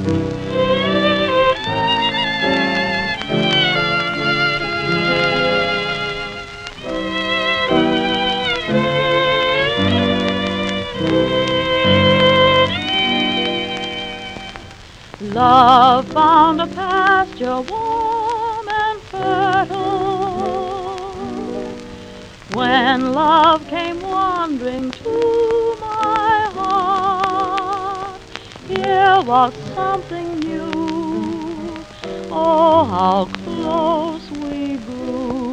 Love found a pasture warm and fertile. When love came wandering to my heart, here was something new. Oh, how close we grew.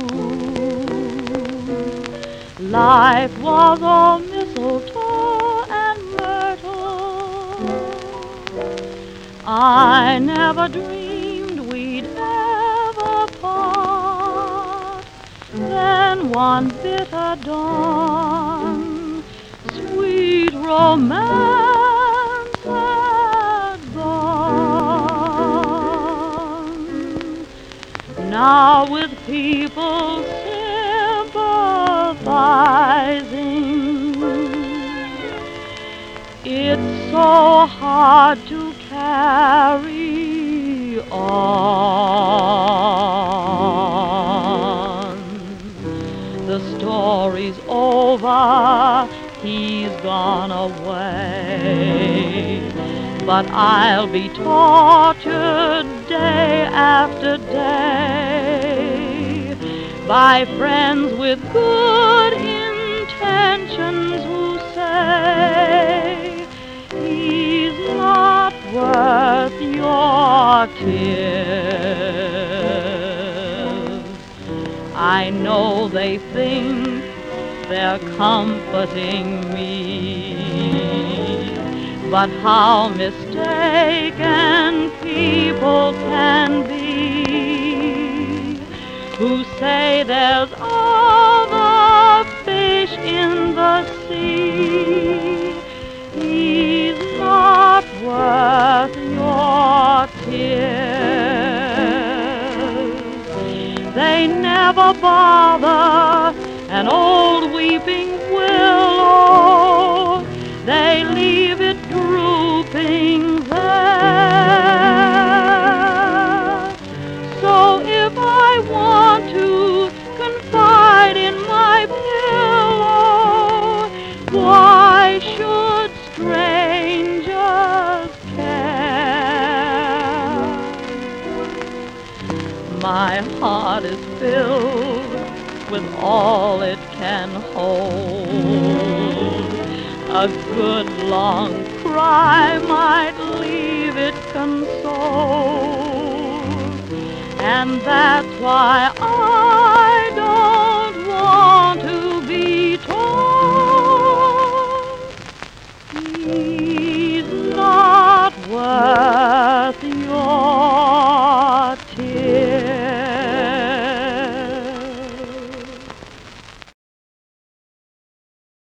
Life was all mistletoe and myrtle. I never dreamed we'd ever part. Then one bitter dawn, sweet romance had gone. Now with people sympathizing, it's so hard to carry on. The story's over, he's gone away, but I'll be tortured day after day by friends with good intentions who say he's not worth your tears. I know they think they're comforting me, but how mistaken people can be who say there's other fish in the sea. He's not worth your tears. They never bother an old weeping willow. They leave it drooping there. So if I want to confide in my pillow, why should strangers care? My heart is filled with all it can hold. A good long cry might leave it consoled, and that's why I don't want to be told